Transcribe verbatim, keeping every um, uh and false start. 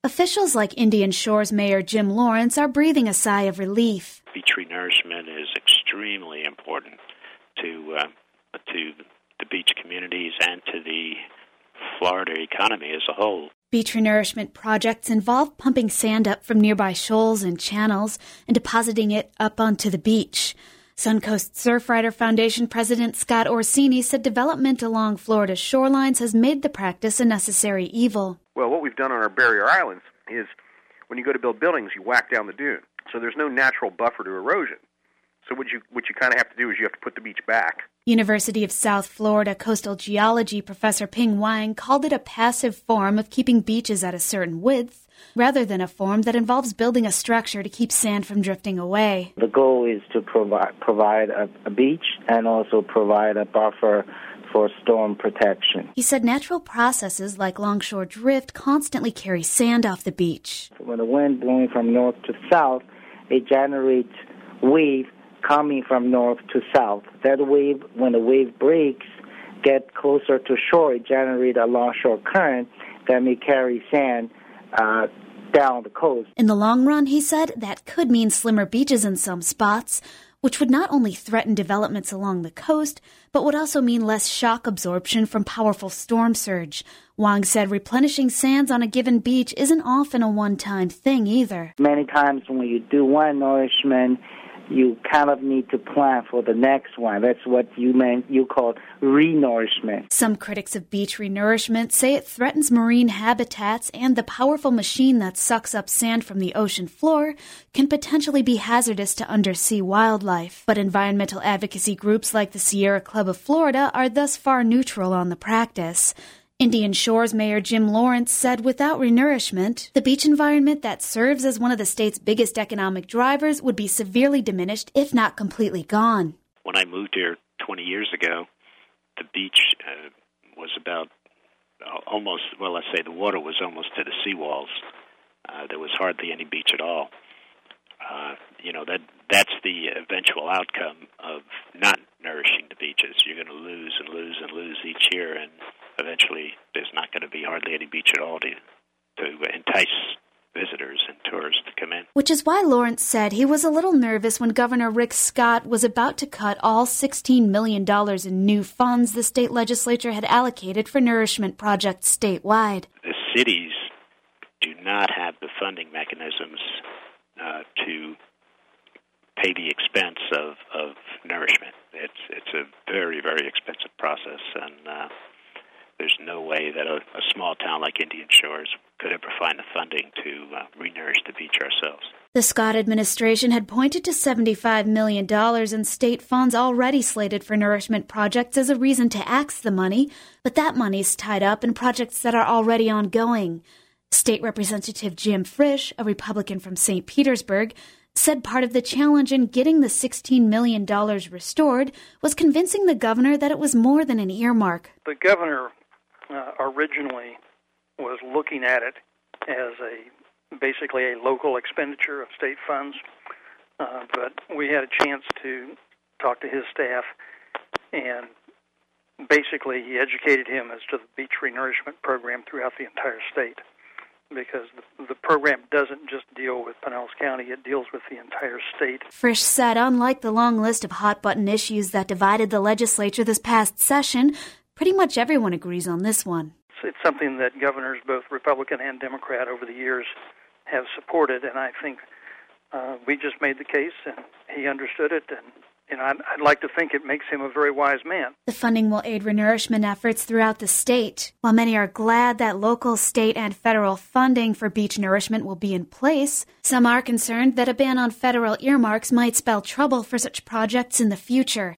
Officials like Indian Shores Mayor Jim Lawrence are breathing a sigh of relief. Beach renourishment is extremely important to uh, to the beach communities and to the Florida economy as a whole. Beach renourishment projects involve pumping sand up from nearby shoals and channels and depositing it up onto the beach. Suncoast Surfrider Foundation President Scott Orsini said development along Florida's shorelines has made the practice a necessary evil. Well, what we've done on our barrier islands is when you go to build buildings, you whack down the dune. So there's no natural buffer to erosion. So what you what you kind of have to do is you have to put the beach back. University of South Florida coastal geology professor Ping Wang called it a passive form of keeping beaches at a certain width, rather than a form that involves building a structure to keep sand from drifting away. The goal is to provide provide a, a beach and also provide a buffer for storm protection. He said natural processes like longshore drift constantly carry sand off the beach. When the wind blowing from north to south, it generates wave coming from north to south. That wave, when the wave breaks, get closer to shore, it generates a longshore current that may carry sand uh, down the coast. In the long run, he said, that could mean slimmer beaches in some spots, which would not only threaten developments along the coast, but would also mean less shock absorption from powerful storm surge. Wang said replenishing sands on a given beach isn't often a one-time thing either. Many times when you do one nourishment, you kind of need to plan for the next one. That's what you meant, you call re-nourishment. Some critics of beach renourishment say it threatens marine habitats, and the powerful machine that sucks up sand from the ocean floor can potentially be hazardous to undersea wildlife. But environmental advocacy groups like the Sierra Club of Florida are thus far neutral on the practice. Indian Shores Mayor Jim Lawrence said without renourishment, the beach environment that serves as one of the state's biggest economic drivers would be severely diminished, if not completely gone. When I moved here twenty years ago, the beach uh, was about uh, almost, well, let's say the water was almost to the seawalls. Uh, there was hardly any beach at all. Uh, you know, that that's the eventual outcome of not nourishing the beaches. You're going to lose and lose and lose each year, and eventually there's not going to be hardly any beach at all to, to entice visitors and tourists to come in. Which is why Lawrence said he was a little nervous when Governor Rick Scott was about to cut all sixteen million dollars in new funds the state legislature had allocated for nourishment projects statewide. The cities do not have the funding mechanisms uh, to pay the expense of, of nourishment. It's it's a very, very expensive process, and uh, there's no way that a, a small town like Indian Shores could ever find the funding to uh, re-nourish the beach ourselves. The Scott administration had pointed to seventy-five million dollars in state funds already slated for nourishment projects as a reason to axe the money, but that money's tied up in projects that are already ongoing. State Representative Jim Frisch, a Republican from Saint Petersburg, said part of the challenge in getting the sixteen million dollars restored was convincing the governor that it was more than an earmark. The governor uh, originally was looking at it as a basically a local expenditure of state funds, uh, but we had a chance to talk to his staff, and basically he educated him as to the beach renourishment program throughout the entire state, because the, the program doesn't just deal with Pinellas County, it deals with the entire state. Frisch said unlike the long list of hot-button issues that divided the legislature this past session, pretty much everyone agrees on this one. It's something that governors, both Republican and Democrat, over the years have supported, and I think uh, we just made the case, and he understood it, and you know, I'd, I'd like to think it makes him a very wise man. The funding will aid renourishment efforts throughout the state. While many are glad that local, state, and federal funding for beach nourishment will be in place, some are concerned that a ban on federal earmarks might spell trouble for such projects in the future.